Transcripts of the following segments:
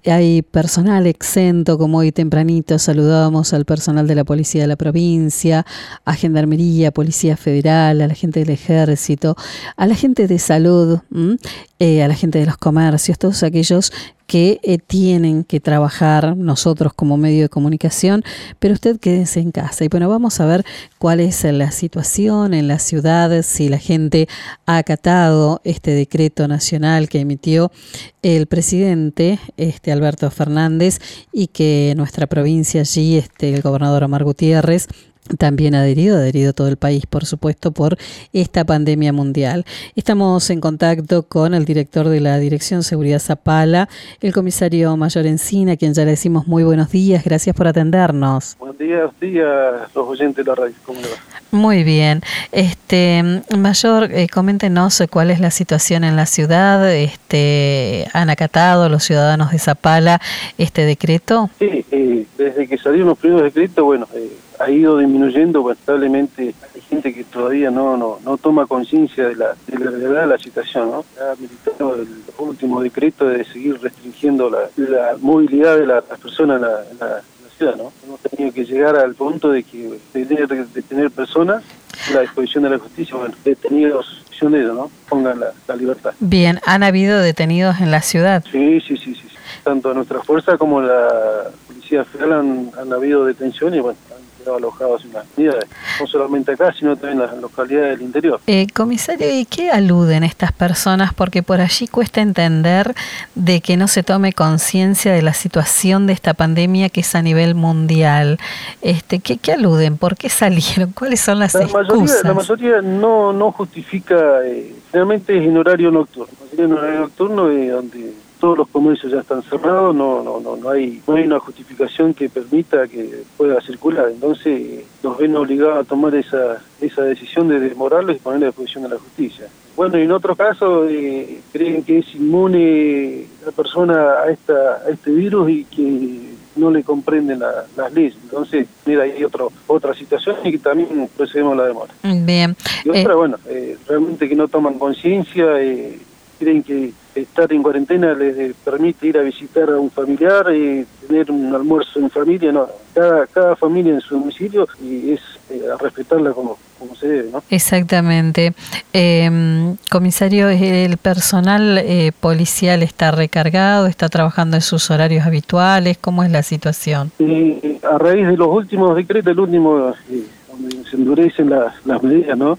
hay personal exento, como hoy tempranito saludábamos al personal de la Policía de la Provincia, a Gendarmería, Policía Federal, a la gente del Ejército, a la gente de salud, a la gente de los comercios, todos aquellos que tienen que trabajar, nosotros como medio de comunicación, pero usted quédese en casa. Y bueno, vamos a ver cuál es la situación en la ciudad, si la gente ha acatado este decreto nacional que emitió el presidente Alberto Fernández y que nuestra provincia allí, el gobernador Omar Gutiérrez, también ha adherido todo el país, por supuesto, por esta pandemia mundial. Estamos en contacto con el director de la Dirección Seguridad Zapala, el comisario Mayor Encina, a quien ya le decimos muy buenos días. Gracias por atendernos. Buenos días los oyentes de la radio. ¿Cómo le va? Muy bien. Mayor, coméntenos cuál es la situación en la ciudad. ¿Han acatado los ciudadanos de Zapala este decreto? Sí, desde que salieron los primeros decretos, ha ido disminuyendo, lamentablemente hay gente que todavía no toma conciencia de la gravedad de la situación, ¿no? Ha militado el último decreto de seguir restringiendo la movilidad de las personas en la ciudad, ¿no? Hemos tenido que llegar al punto de que tener personas a la disposición de la justicia, detenidos, ¿no? Pongan la libertad. Bien, ¿han habido detenidos en la ciudad? Sí. Tanto nuestra fuerza como la Policía Federal han habido detenciones y han quedado alojados en las unidades, no solamente acá, sino también en las localidades del interior. Comisario, ¿y qué aluden estas personas? Porque por allí cuesta entender de que no se tome conciencia de la situación de esta pandemia que es a nivel mundial. ¿Qué aluden? ¿Por qué salieron? ¿Cuáles son las excusas? La mayoría no justifica, generalmente es en horario nocturno. En horario nocturno donde todos los comercios ya están cerrados, no hay una justificación que permita que pueda circular. Entonces nos ven obligados a tomar esa decisión de demorarlos y ponerle a disposición de la justicia. Y en otro caso creen que es inmune la persona a este virus y que no le comprenden las leyes. Entonces, hay otra situación y que también procedemos a la demora. Bien. Y otra, realmente que no toman conciencia, creen que estar en cuarentena les permite ir a visitar a un familiar, tener un almuerzo en familia. No, cada familia en su domicilio y es a respetarla como se debe, ¿no? Exactamente. Comisario, ¿el personal policial está recargado, está trabajando en sus horarios habituales? ¿Cómo es la situación? A raíz de los últimos decretos, el último donde se endurecen las medidas, ¿no?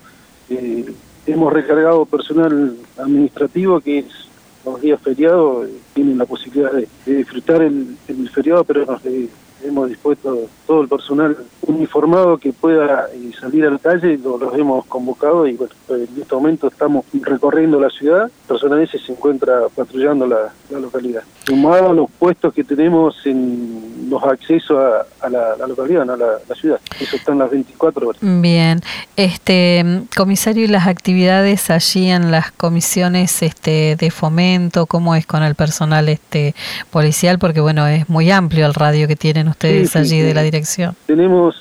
Hemos recargado personal administrativo que es los días feriados, tienen la posibilidad de disfrutar el feriado, pero hemos dispuesto todo el personal uniformado que pueda salir a la calle, los hemos convocado y en este momento estamos recorriendo la ciudad, el personal ese se encuentra patrullando la localidad. Sumado a los puestos que tenemos en los accesos a la localidad, ¿no? a la ciudad, eso están las 24 horas. Bien, comisario, ¿y las actividades allí en las comisiones de fomento, cómo es con el personal policial? Porque es muy amplio el radio que tienen ustedes allí de la dirección. Tenemos,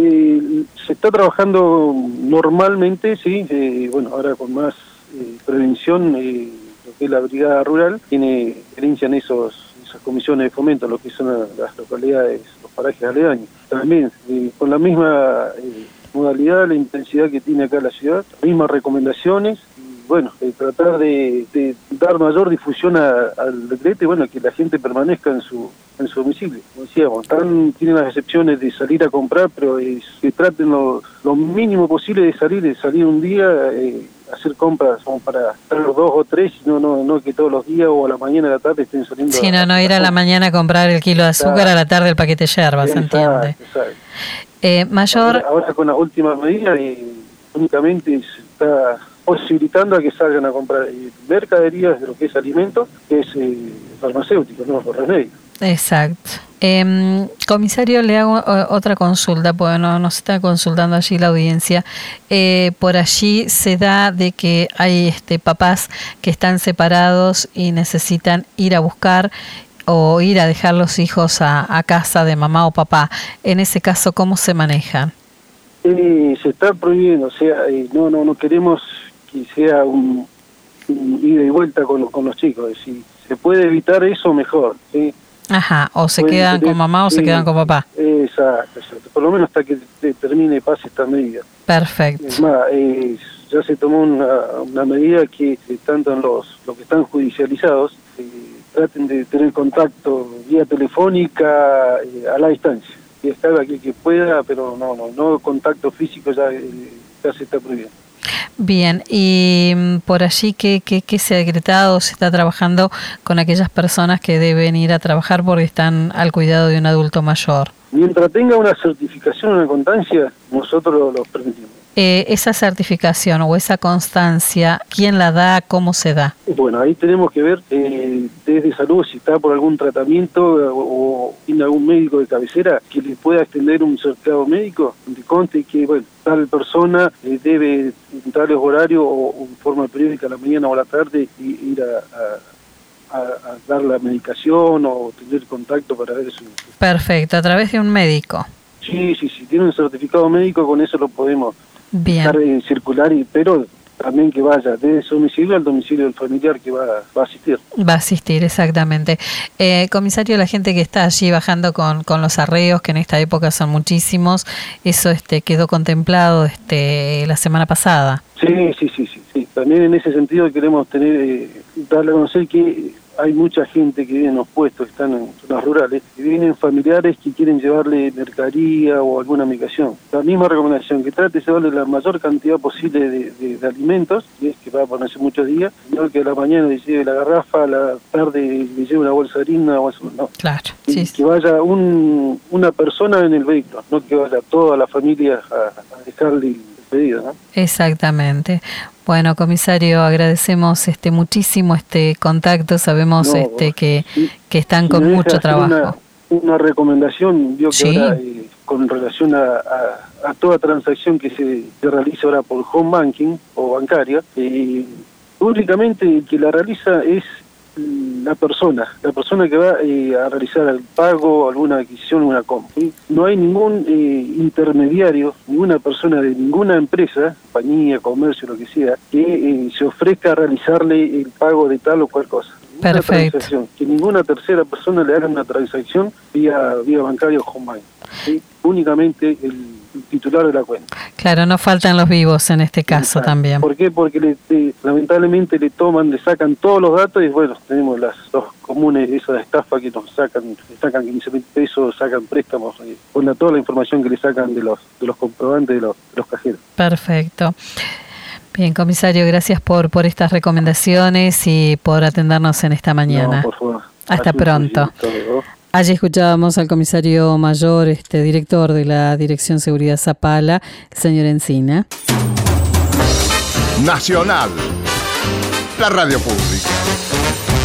se está trabajando normalmente, ahora con más prevención, lo que es la brigada rural, tiene experiencia en esas comisiones de fomento, lo que son las localidades, los parajes aledaños. También, con la misma modalidad, la intensidad que tiene acá la ciudad, mismas recomendaciones, tratar de dar mayor difusión al decreto y que la gente permanezca en su domicilio. Como decíamos, tienen las excepciones de salir a comprar, pero que traten lo mínimo posible de salir un día, hacer compras como para estar 2 o 3, no que todos los días o a la mañana a la tarde estén saliendo. Sí, no ir a la mañana a comprar el kilo de azúcar, a la tarde el paquete de yerbas, ¿se entiende? Mayor. Ahora con las últimas medidas únicamente se está posibilitando a que salgan a comprar mercaderías de lo que es alimentos, que es farmacéutico, no por remedio. Exacto. Comisario, le hago otra consulta, porque nos está consultando allí la audiencia. Por allí se da de que hay papás que están separados y necesitan ir a buscar o ir a dejar los hijos a casa de mamá o papá. En ese caso, ¿cómo se manejan? Se está prohibiendo, no queremos que sea un ida y vuelta con los chicos. Si se puede evitar eso, mejor, ¿sí? Ajá, o se quedan con mamá o se quedan con papá. Exacto. Por lo menos hasta que termine, pase esta medida. Perfecto. Es más, ya se tomó una medida que tanto en los que están judicializados traten de tener contacto vía telefónica a la distancia. Y estar aquí que pueda, pero no contacto físico ya se está prohibido. Bien, y por allí, ¿qué se ha decretado? ¿Se está trabajando con aquellas personas que deben ir a trabajar porque están al cuidado de un adulto mayor? Mientras tenga una certificación, una constancia, nosotros los permitimos. Esa certificación o esa constancia, ¿quién la da? ¿Cómo se da? Bueno, ahí tenemos que ver desde salud si está por algún tratamiento o tiene algún médico de cabecera que le pueda extender un certificado médico donde conste que, bueno, tal persona debe en tales horarios o en forma periódica a la mañana o a la tarde ir a dar la medicación o tener contacto para ver su... Perfecto, a través de un médico. Sí, tiene un certificado médico, con eso lo podemos dejar circular, pero también que vaya desde su domicilio al domicilio del familiar que va a asistir. Va a asistir, exactamente. Comisario, la gente que está allí bajando con los arreos, que en esta época son muchísimos, eso quedó contemplado la semana pasada. Sí. También en ese sentido queremos darle a conocer que hay mucha gente que vive en los puestos, que están en zonas rurales, que vienen familiares que quieren llevarle mercadería o alguna medicación. La misma recomendación, que trate de llevarle la mayor cantidad posible de alimentos, y es que va a ponerse muchos días, no que a la mañana le lleve la garrafa, a la tarde le lleve una bolsa de harina o eso, no. Claro. Y que vaya una persona en el vehículo, no que vaya toda la familia a dejarle el pedido, ¿no? Exactamente. Bueno, comisario, agradecemos muchísimo este contacto. Sabemos que están con mucho trabajo. Una recomendación, yo que ahora con relación a toda transacción que se realiza ahora por home banking o bancaria, únicamente el que la realiza es la persona que va a realizar el pago, alguna adquisición, una compra. ¿Sí? No hay ningún intermediario, ninguna persona de ninguna empresa, compañía, comercio, lo que sea, que se ofrezca a realizarle el pago de tal o cual cosa. Perfecto. Que ninguna tercera persona le haga una transacción vía bancaria o home banking. ¿Sí? Únicamente el titular de la cuenta. Claro, no faltan los vivos en este caso. Exacto. También. ¿Por qué? Porque lamentablemente le sacan todos los datos y bueno, tenemos los comunes, esas estafas que nos sacan 15.000 pesos, sacan préstamos, con toda la información que le sacan de los comprobantes de los cajeros. Perfecto. Bien, comisario, gracias por estas recomendaciones y por atendernos en esta mañana. No, por favor. Hasta pronto. Allí escuchábamos al comisario mayor, director de la Dirección Seguridad Zapala, el señor Encina. Nacional, la radio pública.